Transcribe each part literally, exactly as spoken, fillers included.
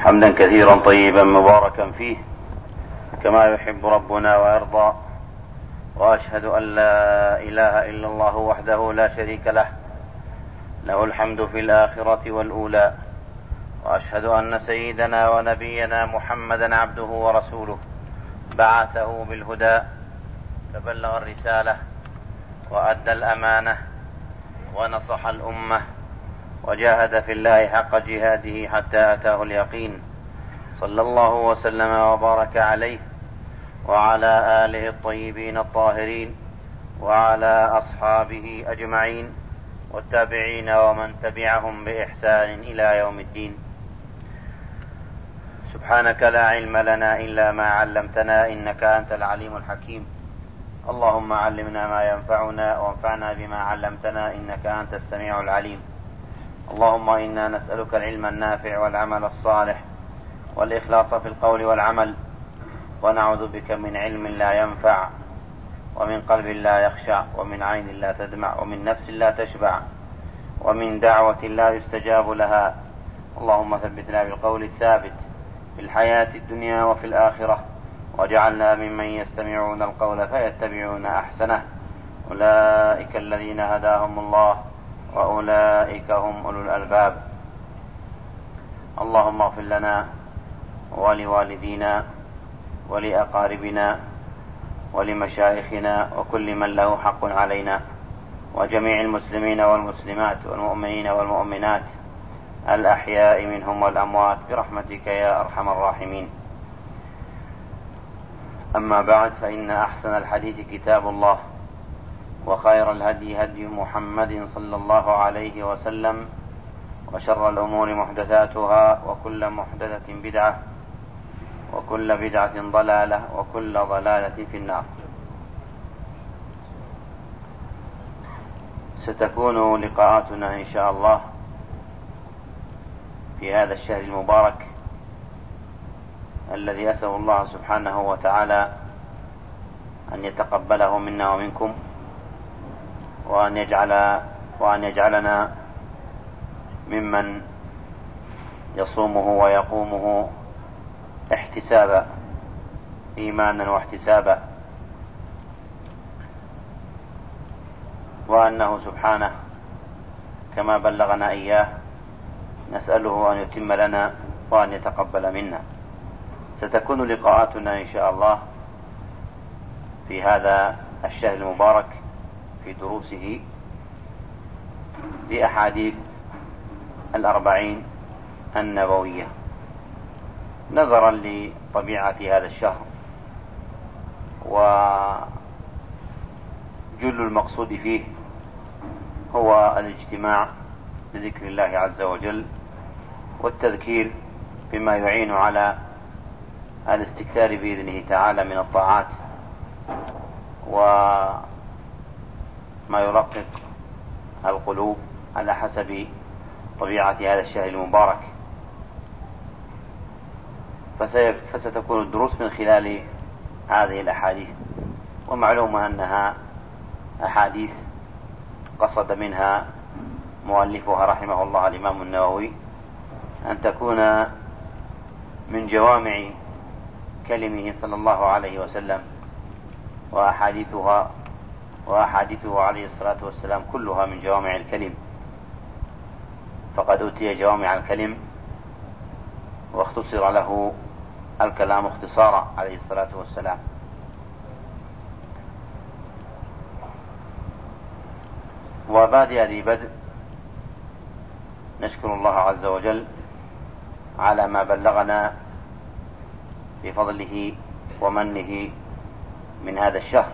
حمدا كثيرا طيبا مباركا فيه كما يحب ربنا ويرضى، وأشهد أن لا إله إلا الله وحده لا شريك له، له الحمد في الآخرة والأولى، وأشهد أن سيدنا ونبينا محمدا عبده ورسوله، بعثه بالهدى فبلغ الرسالة وأدى الأمانة ونصح الأمة وجاهد في الله حق جهاده حتى أتاه اليقين، صلى الله وسلم وبارك عليه وعلى آله الطيبين الطاهرين وعلى أصحابه أجمعين والتابعين ومن تبعهم بإحسان إلى يوم الدين. سبحانك لا علم لنا إلا ما علمتنا إنك أنت العليم الحكيم. اللهم علمنا ما ينفعنا وانفعنا بما علمتنا إنك أنت السميع العليم. اللهم إنا نسألك العلم النافع والعمل الصالح والإخلاص في القول والعمل، ونعوذ بك من علم لا ينفع ومن قلب لا يخشع ومن عين لا تدمع ومن نفس لا تشبع ومن دعوة لا يستجاب لها. اللهم ثبتنا بالقول الثابت في الحياة الدنيا وفي الآخرة، وجعلنا ممن يستمعون القول فيتبعون أحسنه. أولئك الذين هداهم الله وأولئك هم أولو الألباب. اللهم اغفر لنا ولوالدينا ولأقاربنا ولمشايخنا وكل من له حق علينا، وجميع المسلمين والمسلمات والمؤمنين والمؤمنات الأحياء منهم والأموات برحمتك يا أرحم الراحمين. أما بعد، فإن أحسن الحديث كتاب الله، وخير الهدي هدي محمد صلى الله عليه وسلم، وشر الأمور محدثاتها، وكل محدثة بدعة، وكل بدعة ضلالة، وكل ضلالة في النار. ستكون لقاءاتنا إن شاء الله في هذا الشهر المبارك الذي أسأل الله سبحانه وتعالى أن يتقبله منا ومنكم، وأن يجعل وأن يجعلنا ممن يصومه ويقومه احتسابا، إيمانا واحتسابا، وأنه سبحانه كما بلغنا إياه نسأله أن يتم لنا وأن يتقبل منا. ستكون لقاءاتنا إن شاء الله في هذا الشهر المبارك في دروسه بأحاديث الأربعين النبوية، نظرا لطبيعة هذا الشهر وجل المقصود فيه هو الاجتماع لذكر الله عز وجل والتذكير بما يعين على الاستكثار بإذنه تعالى من الطاعات وما يرقق القلوب على حسب طبيعة هذا الشهر المبارك. فستكون الدروس من خلال هذه الأحاديث، ومعلوم أنها أحاديث قصد منها مؤلفها رحمه الله الإمام النووي أن تكون من جوامع كلمه صلى الله عليه وسلم، وأحاديثها وأحاديثه عليه الصلاة والسلام كلها من جوامع الكلم، فقد أوتي جوامع الكلم واختصر له الكلام اختصارا عليه الصلاة والسلام. وبادئ ذي بدء نشكر الله عز وجل على ما بلغنا بفضله ومنه من هذا الشهر،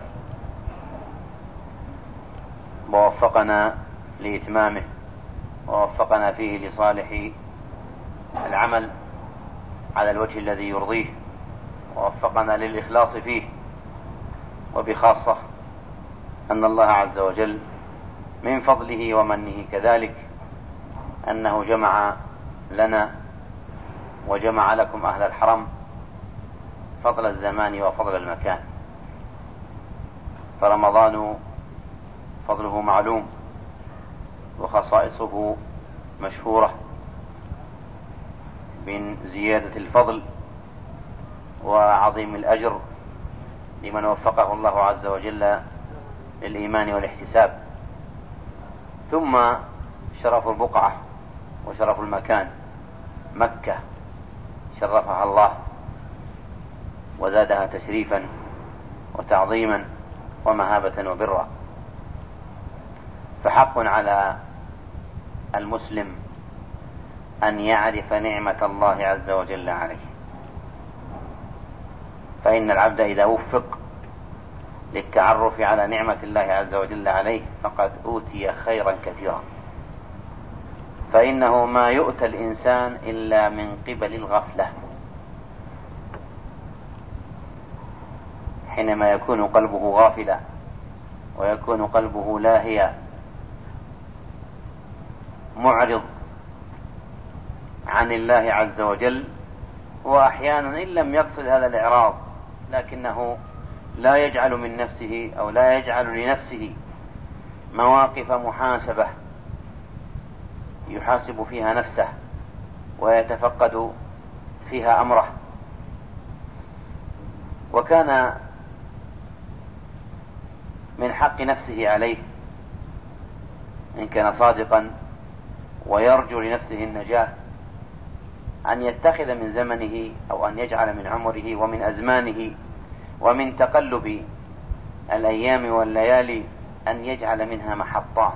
ووفقنا لإتمامه، ووفقنا فيه لصالح العمل على الوجه الذي يرضيه، ووفقنا للإخلاص فيه، وبخاصة أن الله عز وجل من فضله ومنه كذلك أنه جمع لنا وجمع لكم أهل الحرم فضل الزمان وفضل المكان. فرمضان فضله معلوم وخصائصه مشهورة، من زيادة الفضل وعظيم الأجر لمن وفقه الله عز وجل للإيمان والاحتساب. ثم شرف البقعة وشرف المكان، مكة شرفها الله وزادها تشريفا وتعظيما ومهابة وبرا. فحق على المسلم أن يعرف نعمة الله عز وجل عليه، فإن العبد إذا وفق للتعرف على نعمة الله عز وجل عليه فقد أوتي خيرا كثيرا، فإنه ما يؤتى الإنسان إلا من قبل الغفلة. حينما يكون قلبه غافلا ويكون قلبه لاهيا معرض عن الله عز وجل، وأحيانا إن لم يقصد هذا الإعراض لكنه لا يجعل من نفسه أو لا يجعل لنفسه مواقف محاسبة يحاسب فيها نفسه ويتفقد فيها أمره. وكان من حق نفسه عليه إن كان صادقا ويرجو لنفسه النجاة أن يتخذ من زمنه أو أن يجعل من عمره ومن أزمانه ومن تقلب الأيام والليالي أن يجعل منها محطات،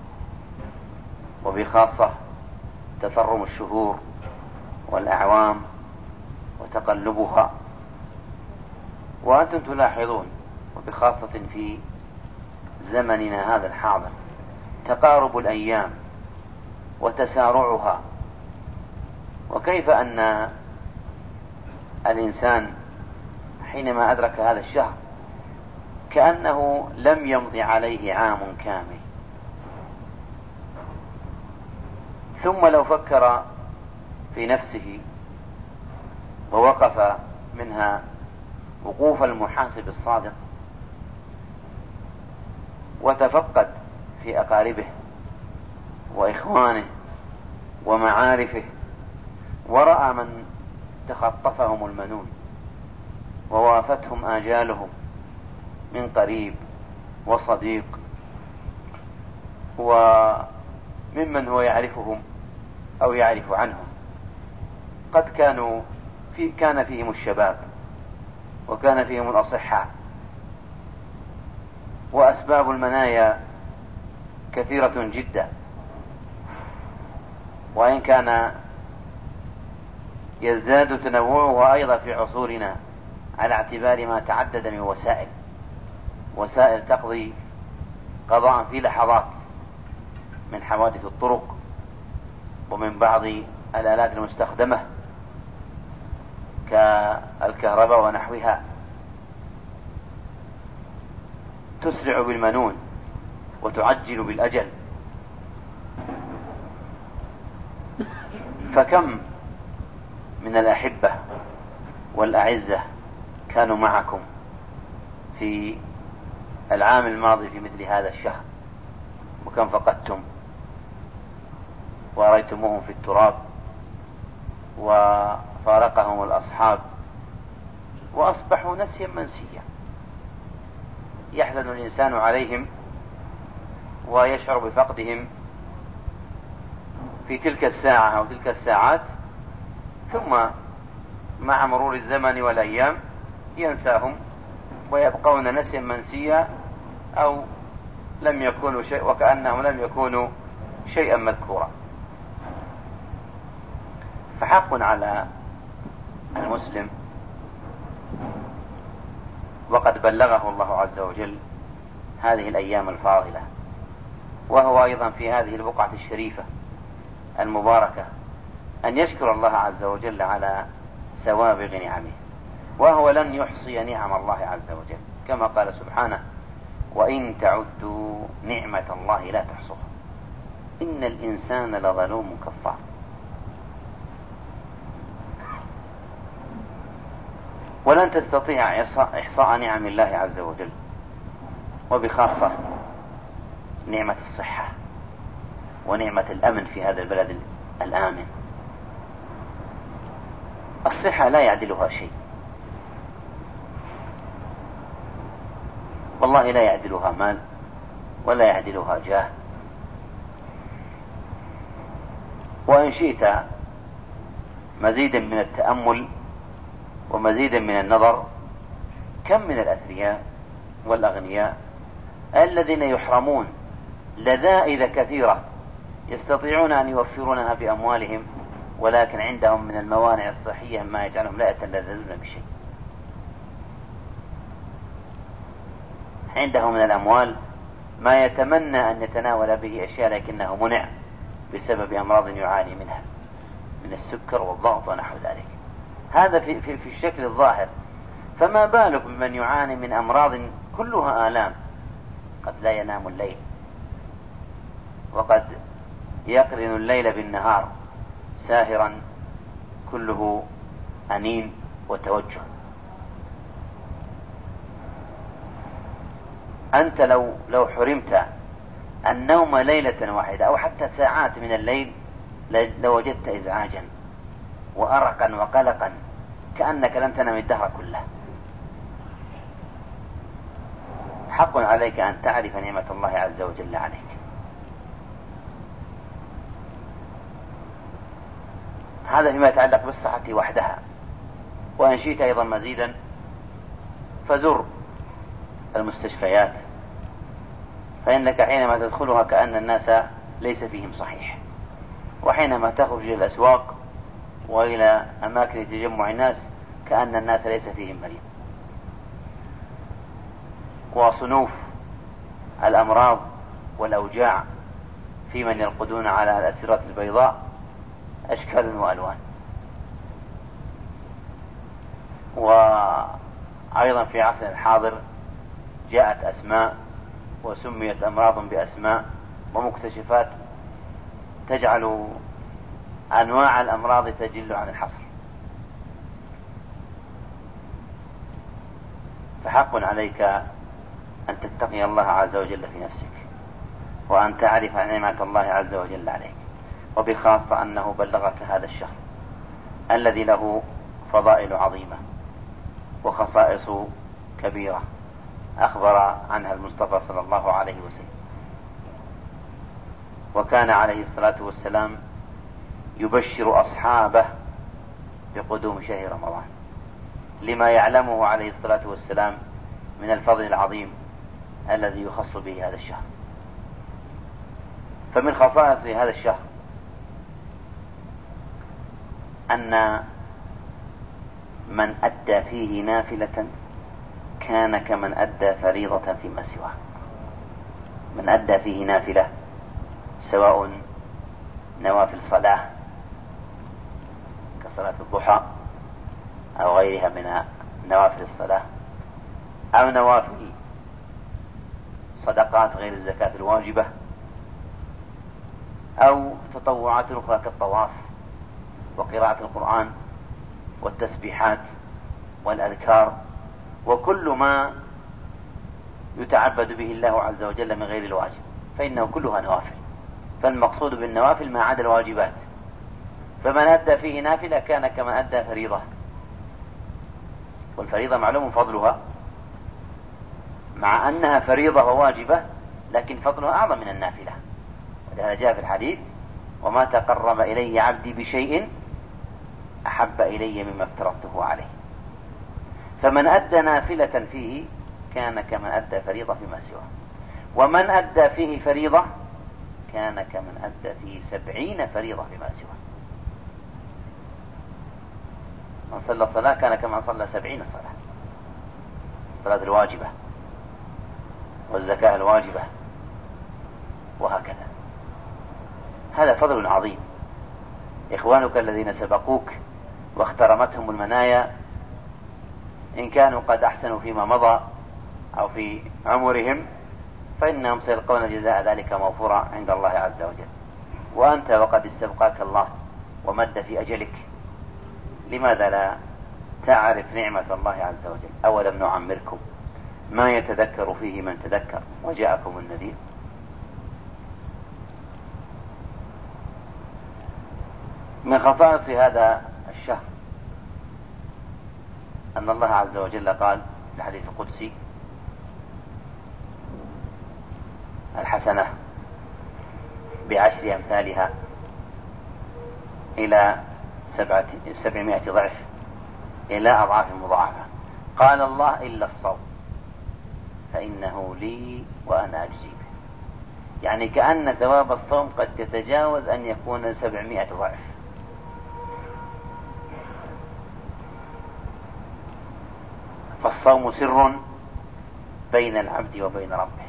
وبخاصة تصرم الشهور والأعوام وتقلبها. وأنتم تلاحظون وبخاصة في زمننا هذا الحاضر تقارب الأيام وتسارعها، وكيف أن الإنسان حينما أدرك هذا الشهر كأنه لم يمضي عليه عام كامل. ثم لو فكر في نفسه ووقف منها وقوف المحاسب الصادق وتفقد في أقاربه وإخوانه ومعارفه ورأى من تخطفهم المنون ووافتهم آجالهم من قريب وصديق وممن هو يعرفهم أو يعرف عنهم، قد كانوا في كان فيهم الشباب وكان فيهم الأصحاء، وأسباب المنايا كثيرة جدا، وإن كان يزداد تنوعها أيضا في عصورنا على اعتبار ما تعدد من وسائل وسائل تقضي قضاء في لحظات، من حوادث الطرق ومن بعض الآلات المستخدمة كالكهرباء ونحوها تسرع بالمنون وتعجل بالأجل. فكم من الأحبة والأعزة كانوا معكم في العام الماضي في مثل هذا الشهر، وكم فقدتم ورأيتموهم في التراب وفارقهم الأصحاب وأصبحوا نسيا منسيا. يحزن الإنسان عليهم ويشعر بفقدهم في تلك الساعة أو تلك الساعات، ثم مع مرور الزمن والأيام ينساهم ويبقون نسيا منسيا أو لم يكونوا شيء، وكأنهم لم يكونوا شيئا مذكورا. فحق على المسلم، وقد بلغه الله عز وجل هذه الأيام الفاضلة، وهو أيضا في هذه البقعة الشريفة المباركة، أن يشكر الله عز وجل على سوابغ نعمه، وهو لن يحصي نعم الله عز وجل، كما قال سبحانه: وإن تعدوا نعمة الله لا تحصوها إن الإنسان لظلوم كفار. ولن تستطيع إحصاء نعم الله عز وجل، وبخاصة نعمة الصحة ونعمة الأمن في هذا البلد الآمن. الصحة لا يعدلها شيء، والله لا يعدلها مال ولا يعدلها جاه. وإن شئت مزيدا من التأمل ومزيدا من النظر، كم من الأثرياء والأغنياء الذين يحرمون لذائذ كثيرة يستطيعون أن يوفرونها بأموالهم، ولكن عندهم من الموانع الصحية ما يجعلهم لا يتلذذون بشيء. عنده من الأموال ما يتمنى أن يتناول به أشياء لكنه منع بسبب أمراض يعاني منها من السكر والضغط ونحو ذلك. هذا في, في, في الشكل الظاهر، فما بالك بمن يعاني من أمراض كلها آلام، قد لا ينام الليل، وقد يقرن الليل بالنهار ساهرا كله أنين وتوجه. أنت لو لو حرمت النوم ليلة واحدة أو حتى ساعات من الليل لوجدت إزعاجا وأرقا وقلقا كأنك لم تنم الدهر كله. حق عليك أن تعرف نعمة الله عز وجل عليك. هذا فيما يتعلق بالصحة وحدها. وإن شئت أيضا مزيدا فزر المستشفيات، فإنك حينما تدخلها كأن الناس ليس فيهم صحيح، وحينما تخرج إلى الأسواق وإلى أماكن تجمع الناس كأن الناس ليس فيهم مريض. وصنوف الأمراض والأوجاع في من يرقدون على الأسرة البيضاء أشكال وألوان. وأيضا في عصر الحاضر جاءت أسماء وسميت أمراض بأسماء ومكتشفات تجعل أنواع الأمراض تجل عن الحصر. فحق عليك أن تتقي الله عز وجل في نفسك، وأن تعرف نعمة الله عز وجل عليك، وبخاصة أنه بلغك هذا الشهر الذي له فضائل عظيمة وخصائص كبيرة أخبر عنها المصطفى صلى الله عليه وسلم. وكان عليه الصلاة والسلام يبشر أصحابه بقدوم شهر رمضان لما يعلمه عليه الصلاة والسلام من الفضل العظيم الذي يخص به هذا الشهر. فمن خصائص هذا الشهر أن من أدى فيه نافلة كان كمن أدى فريضة فيما سواه. من أدى فيه نافلة سواء نوافل صلاة كصلاة الضحى أو غيرها من نوافل الصلاة، أو نوافل صدقات غير الزكاة الواجبة، أو تطوعات أخرى كالطواف وقراءة القرآن والتسبيحات والأذكار وكل ما يتعبد به الله عز وجل من غير الواجب، فإنه كلها نوافل. فالمقصود بالنوافل ما عدا الواجبات. فمن أدى فيه نافلة كان كمن أدى فريضة، والفريضة معلوم فضلها مع أنها فريضة وواجبة، لكن فضلها أعظم من النافلة. ولهذا جاء في الحديث: وما تقرب إلي عبدي بشيء أحب إلي مما افترضته عليه. فمن أدى نافلة فيه كان كمن أدى فريضة فيما سواه، ومن أدى فيه فريضة كان كمن أدى فيه سبعين فريضة فيما سواه. من صلى صلاة كان كمن صلى سبعين صلاة، الصلاة الواجبة والزكاة الواجبة وهكذا. هذا فضل عظيم. إخوانك الذين سبقوك واخترمتهم المنايا إن كانوا قد أحسنوا فيما مضى أو في عمرهم فإنهم سيلقون جزاء ذلك موفورا عند الله عز وجل. وأنت وقد استبقاك الله ومد في أجلك، لماذا لا تعرف نعمة الله عز وجل؟ أولم نعمركم ما يتذكر فيه من تذكر وجاءكم النذير. من خصائص هذا الشهر أن الله عز وجل قال في الحديث القدسي: الحسنة بعشر أمثالها إلى سبعة سبعمائة ضعف إلى أضعاف مضاعفة. قال الله: إلا الصوم فإنه لي وأنا أجزي به. يعني كأن ثواب الصوم قد يتجاوز أن يكون سبعمائة ضعف. فالصوم سر بين العبد وبين ربه،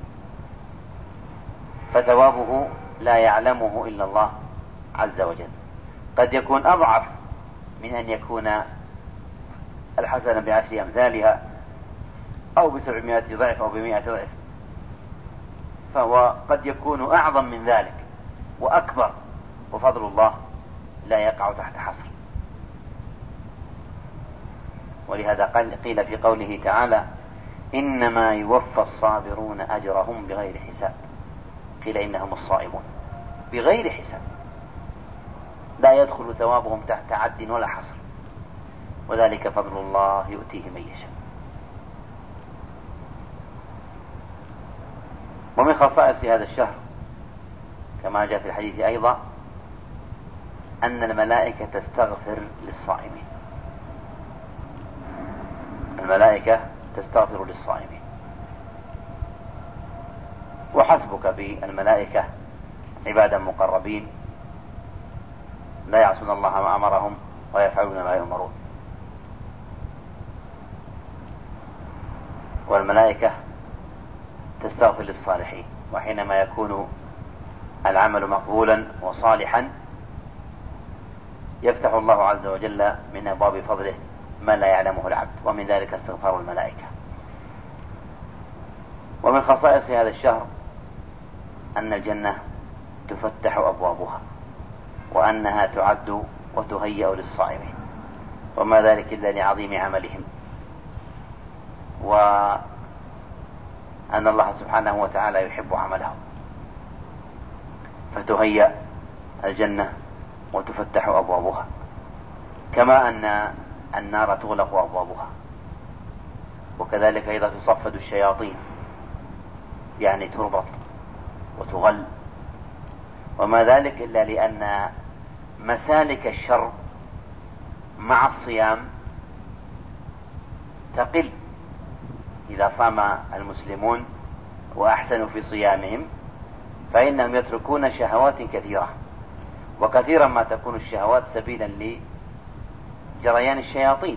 فثوابه لا يعلمه إلا الله عز وجل. قد يكون أضعف من أن يكون الحسنة بعشر أمثالها أو بسبعمائة ضعف أو بمائة ضعف، فهو قد يكون أعظم من ذلك وأكبر، وفضل الله لا يقع تحت حصر. ولهذا قيل في قوله تعالى: إنما يوفى الصابرون أجرهم بغير حساب. قيل إنهم الصائمون بغير حساب، لا يدخل ثوابهم تحت عد ولا حصر، وذلك فضل الله يؤتيه من يشاء. ومن خصائص هذا الشهر كما جاء في الحديث أيضا أن الملائكة تستغفر للصائمين. الملائكة تستغفر للصائمين، وحسبك بالملائكة عبادا مقربين لا يعصون الله ما أمرهم ويفعلون ما يؤمرون. والملائكة تستغفر للصالحين، وحينما يكون العمل مقبولا وصالحا يفتح الله عز وجل من أبواب فضله ما لا يعلمه العبد، ومن ذلك استغفار الملائكة. ومن خصائص هذا الشهر أن الجنة تفتح أبوابها، وأنها تعد وتهيأ للصائمين، وما ذلك إلا لعظيم عملهم، وأن الله سبحانه وتعالى يحب عملهم، فتهيأ الجنة وتفتح أبوابها، كما أن النار تغلق أبوابها، وكذلك أيضا تصفد الشياطين، يعني تربط وتغل، وما ذلك إلا لأن مسالك الشر مع الصيام تقل. إذا صام المسلمون وأحسنوا في صيامهم فإنهم يتركون شهوات كثيرة، وكثيرا ما تكون الشهوات سبيلا لجريان الشياطين.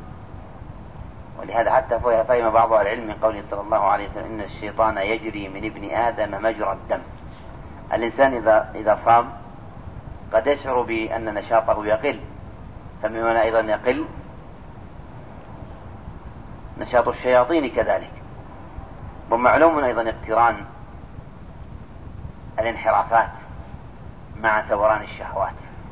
ولهذا حتى فهم بعض العلم من قوله صلى الله عليه وسلم: إن الشيطان يجري من ابن آدم مجرى الدم. الإنسان إذا إذا صام قد يشعر بأن نشاطه يقل، فمن هنا أيضا يقل نشاط الشياطين كذلك. ومعلوم أيضا اقتران الانحرافات مع ثوران الشهوات،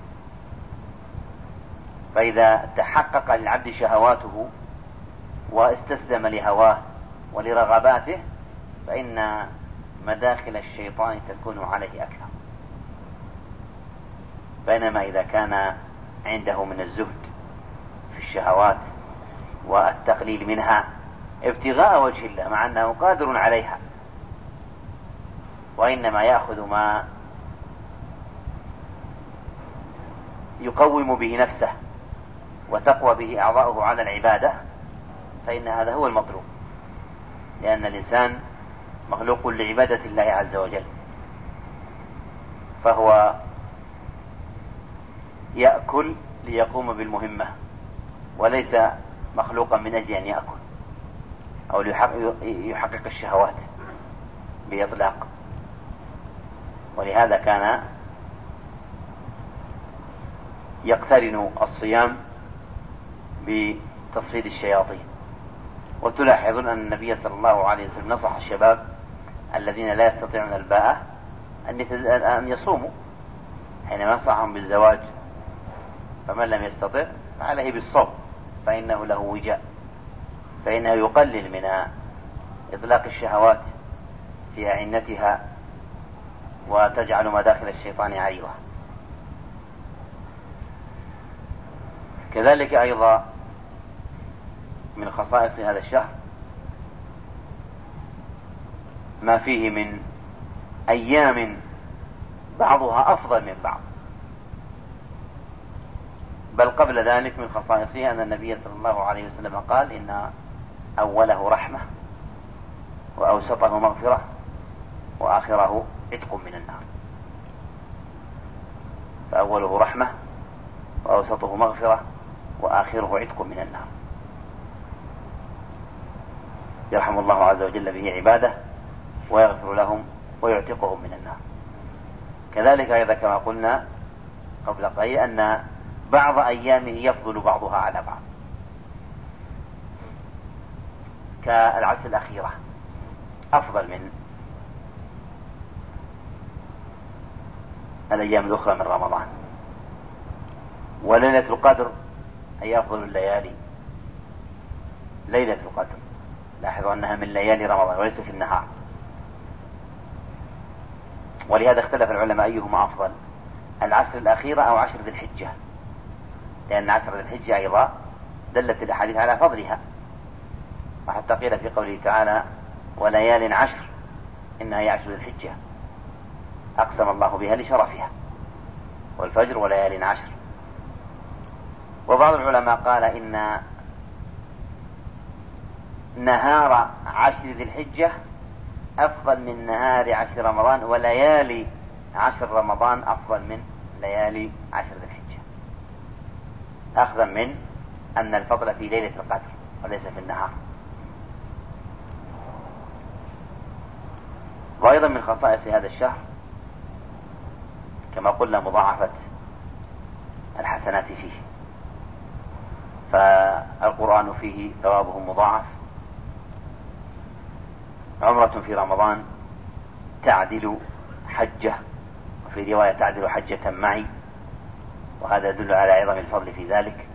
فإذا تحقق للعبد شهواته واستسلم لهواه ولرغباته فإن مداخل الشيطان تكون عليه أكثر. بينما إذا كان عنده من الزهد في الشهوات والتقليل منها ابتغاء وجه الله مع أنه قادر عليها، وإنما يأخذ ما يقوم به نفسه وتقوى به أعضاؤه على العبادة، فإن هذا هو المطلوب، لأن الإنسان مخلوق لعبادة الله عز وجل، فهو يأكل ليقوم بالمهمة، وليس مخلوقا من أجل أن يأكل أو ليحقق الشهوات بإطلاق. ولهذا كان يقترن الصيام بتصفيد الشياطين. وتلاحظون أن النبي صلى الله عليه وسلم نصح الشباب الذين لا يستطيعون الباءة أن يصوموا، حينما نصحهم بالزواج: فمن لم يستطع فعليه بالصوم فإنه له وجاء، فإنه يقلل من إطلاق الشهوات في أعنتها وتجعل مداخل الشيطان عريضة. كذلك أيضا من خصائص هذا الشهر ما فيه من أيام بعضها أفضل من بعض، بل قبل ذلك من خصائصه أن النبي صلى الله عليه وسلم قال إن أوله رحمة وأوسطه مغفرة وآخره عتق من النار. فأوله رحمة وأوسطه مغفرة وآخره عتق من النار. يرحم الله عز وجل به عباده ويغفر لهم ويعتقهم من النار. كذلك أيضا كما قلنا قبل قليل أن بعض أيامه يفضل بعضها على بعض، كالعشر الأخيرة أفضل من الأيام الأخرى من رمضان، وليلة القدر هي أفضل الليالي. ليلة القدر لاحظوا أنها من ليالي رمضان وليس في النهار، ولهذا اختلف العلماء أيهما أفضل، العشر الأخيرة أو عشر ذي الحجة، لأن عشر ذي الحجة أيضا دلت الأحاديث على فضلها، وحتى قيل في قوله تعالى وليال عشر إنها هي عشر ذي الحجة، أقسم الله بها لشرفها، والفجر وليال عشر. وبعض العلماء قال إن نهار عشر ذي الحجة أفضل من نهار عشر رمضان، وليالي عشر رمضان أفضل من ليالي عشر ذي الحجة، أخذا من أن الفضل في ليلة القدر وليس في النهار. وأيضا من خصائص هذا الشهر كما قلنا مضاعفة الحسنات فيه، فالقرآن فيه ثوابه مضاعف. عمرة في رمضان تعدل حجة، وفي رواية تعدل حجة معي، وهذا يدل على عظم الفضل في ذلك.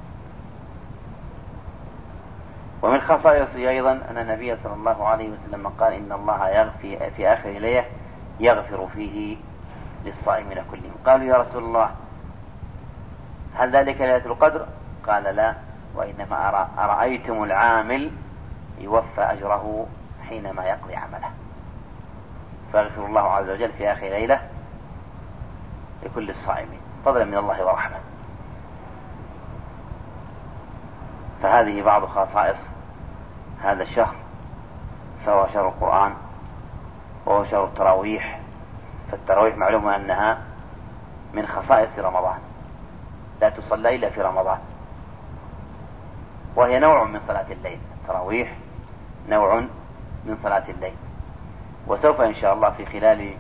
ومن خصائصه أيضا أن النبي صلى الله عليه وسلم قال إن الله يغفر في آخر ليلة يغفر فيه للصائمين كلهم. قالوا يا رسول الله هل ذلك ليلة القدر؟ قال لا، وإنما أرى أرأيتم العامل يوفى أجره حينما يقضي عمله. فيغفر الله عز وجل في آخر ليلة لكل الصائمين فضلا من الله ورحمة. فهذه بعض خصائص هذا الشهر، فهو شهر القرآن وهو شهر التراويح. فالتراويح معلوم أنها من خصائص رمضان، لا تصلى إلا في رمضان، وهي نوع من صلاة الليل. التراويح نوع من صلاة الليل. وسوف إن شاء الله في خلال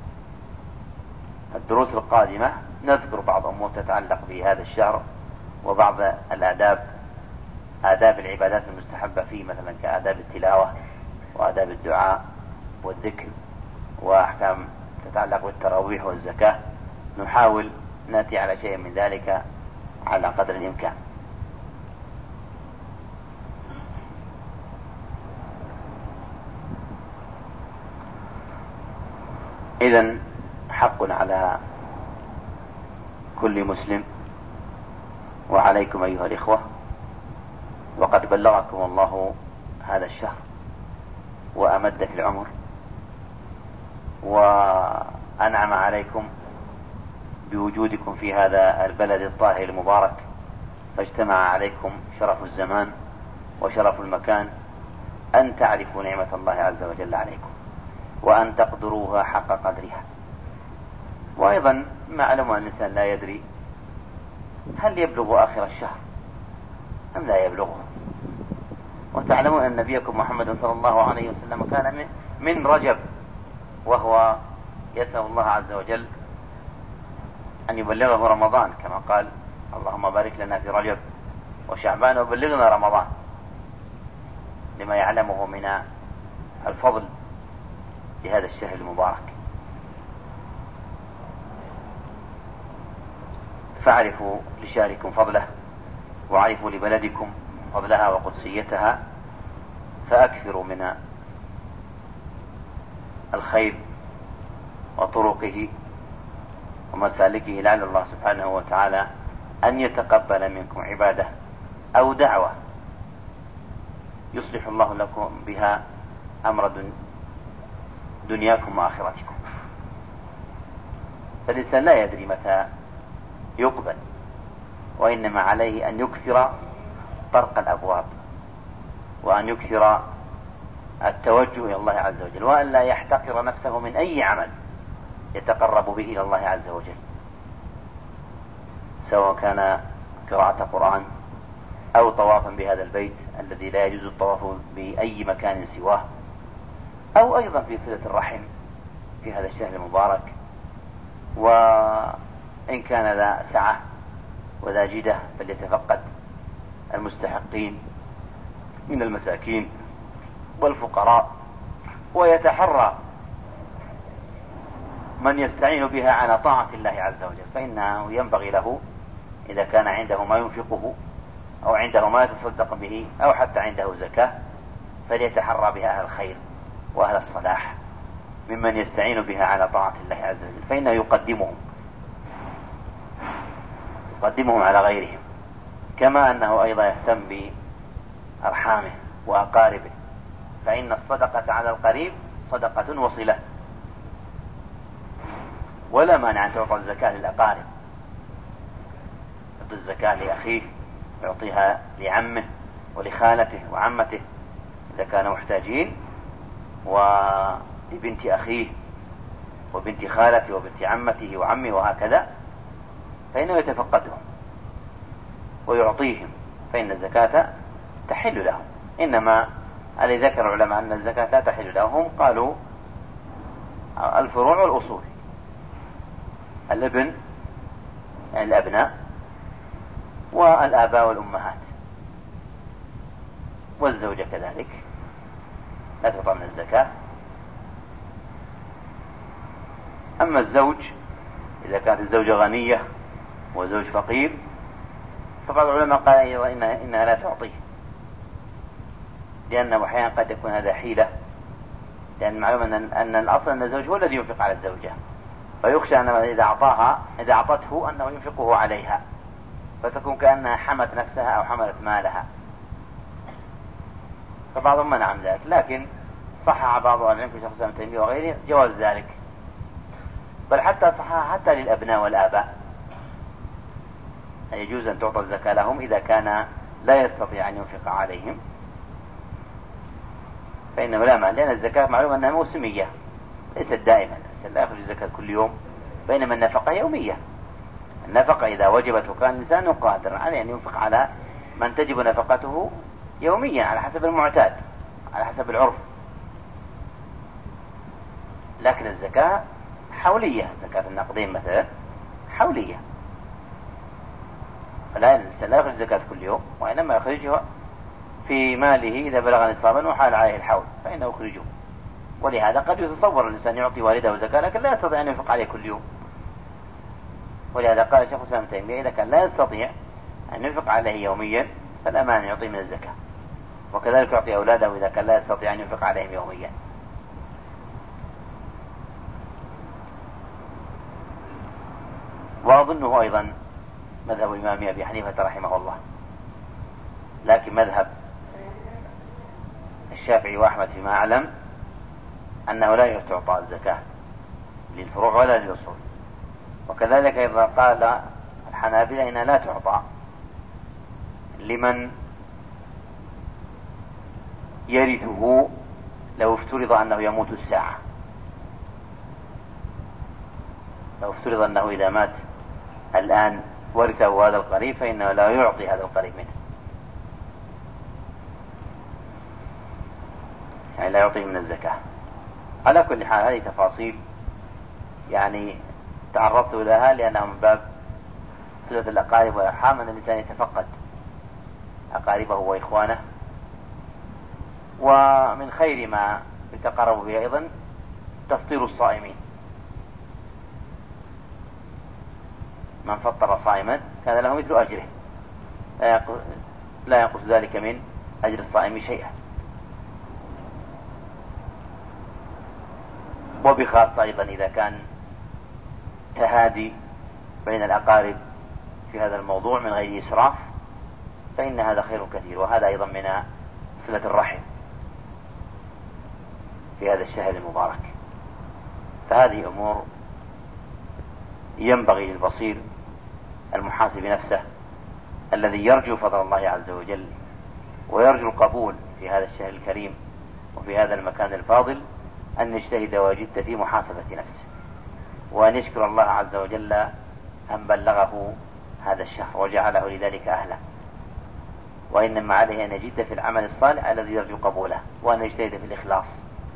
الدروس القادمة نذكر بعض أمور تتعلق بهذا الشهر وبعض الآداب، آداب العبادات المستحبة فيه، مثلا كآداب التلاوة وآداب الدعاء والذكر وأحكام تتعلق بالتراويح والزكاة. نحاول نأتي على شيء من ذلك على قدر الإمكان. إذن حق على كل مسلم وعليكم أيها الإخوة، وقد بلغكم الله هذا الشهر وأمد في العمر وأنعم عليكم بوجودكم في هذا البلد الطاهر المبارك، فاجتمع عليكم شرف الزمان وشرف المكان أن تعرفوا نعمة الله عز وجل عليكم وأن تقدروها حق قدرها. وأيضا معلوم أن الإنسان لا يدري هل يبلغ آخر الشهر أم لا يبلغه. وتعلمون أن نبيكم محمد صلى الله عليه وسلم كان من رجب وهو يسأل الله عز وجل أن يبلغه رمضان، كما قال اللهم بارك لنا في رجب وشعبان وبلغنا رمضان، لما يعلمه من الفضل لهذا الشهر المبارك. فاعرفوا لشهركم فضله وعرفوا لبلدكم فضلها وقدسيتها، فأكثروا من الخير وطرقه ومسالكه، لعل الله سبحانه وتعالى أن يتقبل منكم عبادة أو دعوة يصلح الله لكم بها أمر دنياكم وآخرتكم. فالإنسان لا يدري متى يقبل، وإنما عليه أن يكثر طرق الأبواب، وأن يكثر التوجه إلى الله عز وجل، وأن لا يحتقر نفسه من أي عمل يتقرب به إلى الله عز وجل، سواء كان قراءة قرآن أو طوافا بهذا البيت الذي لا يجوز الطواف بأي مكان سواه، أو أيضا في صلة الرحم في هذا الشهر المبارك، وإن كان ذا سعة وذا جدة فليتفقد المستحقين من المساكين والفقراء، ويتحرى من يستعين بها على طاعة الله عز وجل، فإنه ينبغي له إذا كان عنده ما ينفقه أو عنده ما يتصدق به أو حتى عنده زكاة فليتحرى بها أهل الخير وأهل الصلاح ممن يستعين بها على طاعة الله عز وجل، فإنه يقدمهم يقدمهم على غيرهم، كما أنه أيضا يهتم بأرحامه وأقاربه، فإن الصدقة على القريب صدقة وصلة، ولا مانع أن تعطى الزكاة للأقارب، يعطي الزكاة لأخيه، يعطيها لعمه ولخالته وعمته إذا كانوا محتاجين، ولبنت أخيه وبنت خالته وبنت عمته وعمه وهكذا، فإنه يتفقدهم ويعطيهم، فإن الزكاة تحل لهم. إنما الذي ذكر العلماء أن الزكاة لا تحل لهم قالوا الفروع والأصول، الابن يعني الأبناء والآباء والأمهات، والزوجة كذلك لا تعطى من الزكاة. أما الزوج إذا كانت الزوجة غنية وزوج فقير فبعض العلماء قال أيضا إنها, إنها لا تعطيه، لأنه أحيانا قد يكون هذا حيلة، لأن معلوم أن, أن الأصل أن الزوج هو الذي ينفق على الزوجة، فيخشى أن إذا أعطاها إذا أعطته أنه ينفقه عليها، فتكون كأنها حمت نفسها أو حملت مالها، فبعضهم منع من ذلك، لكن صحح بعض أهل العلم في شيخ الإسلام ابن تيمية وغيره جواز ذلك، بل حتى صحح حتى للأبناء والآباء يجوز أن تعطى الزكاة لهم إذا كان لا يستطيع أن ينفق عليهم، فإنه لا مانع، لأن الزكاة معلومة أنها موسمية ليست دائما، لا يخرج الزكاة كل يوم، بينما النفقة يومية. النفقة إذا وجبت وكان الإنسان قادرا عليه أن ينفق على من تجب نفقته يوميا على حسب المعتاد على حسب العرف، لكن الزكاة حولية، زكاة النقدين مثلا حولية، فلا الإنسان لا يخرج الزكاة كل يوم، وإنما يخرجها في ماله إذا بلغ نصابا وحال عليه الحول فإنه يخرجه. ولهذا قد يتصور الإنسان يعطي والده زكاة لكن لا يستطيع أن ينفق عليه كل يوم، ولهذا قال شيخ الإسلام ابن تيمية إذا كان لا يستطيع أن ينفق عليه يوميا فلا مانع يعطيه من الزكاة، وكذلك يعطي أولاده إذا كان لا يستطيع أن ينفق عليهم يوميا. وأظنه أيضا مذهب الإمام أبي حنيفة رحمه الله، لكن مذهب الشافعي وأحمد فيما أعلم أنه لا تعطى الزكاة للفروع ولا للأصول، وكذلك إذا قال الحنابلة إنها لا تعطى لمن يرثه لو افترض أنه يموت الساعة، لو افترض أنه إذا مات الآن ورثه هذا القريب فإنه لا يعطي هذا القريب منه، يعني لا يعطيه من الزكاة. على كل حال هذه تفاصيل يعني تعرضت لها لأنها من باب صلة الأقارب والأرحام، أن الإنسان يتفقد أقاربه وإخوانه، ومن خير ما يتقرب به أيضا تفطير الصائمين، من فطر صائما كان له مثل أجره لا ينقص ذلك من أجر الصائم شيئا. وبخاصة أيضا إذا كان تهادي بين الأقارب في هذا الموضوع من غير إسراف فإن هذا خير كثير، وهذا أيضا من صلة الرحم في هذا الشهر المبارك. فهذه أمور ينبغي للبصير المحاسب نفسه الذي يرجو فضل الله عز وجل ويرجو القبول في هذا الشهر الكريم وفي هذا المكان الفاضل أن يجتهد ويجد في محاسبة نفسه، وأن يشكر الله عز وجل أن بلغه هذا الشهر وجعله لذلك أهلا. وإنما عليه أن يجد في العمل الصالح الذي يرجو قبوله، وأن يجتهد في الإخلاص،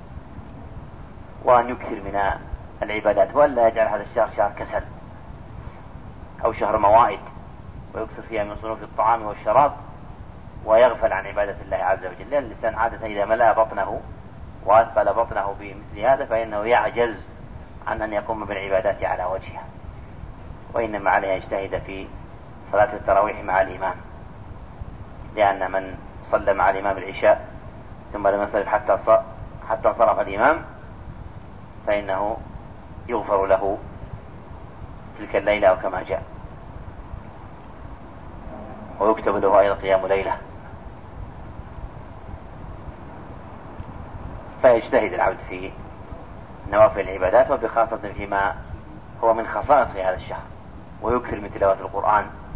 وأن يكثر من العبادات، وألا يجعل هذا الشهر شهر كسل أو شهر موائد ويكثر فيها من صنوف الطعام والشراب ويغفل عن عبادة الله عز وجل. لأن الإنسان عادة إذا ملأ بطنه وأثقل بطنه بمثل هذا فإنه يعجز عن أن يقوم بالعبادات على وجهها. وإنما عليه أن يجتهد في صلاة التراويح مع الإمام، لأن من صلى مع الإمام العشاء ثم لم ينصرف حتى حتى انصرف الإمام فإنه يغفر له تلك الليلة وكما جاء، ويكتب له أيضا قيام ليلة. فيجتهد العبد في نوافل العبادات، وبخاصة فيما هو من خصائص في هذا الشهر، ويكثر من تلاوة القرآن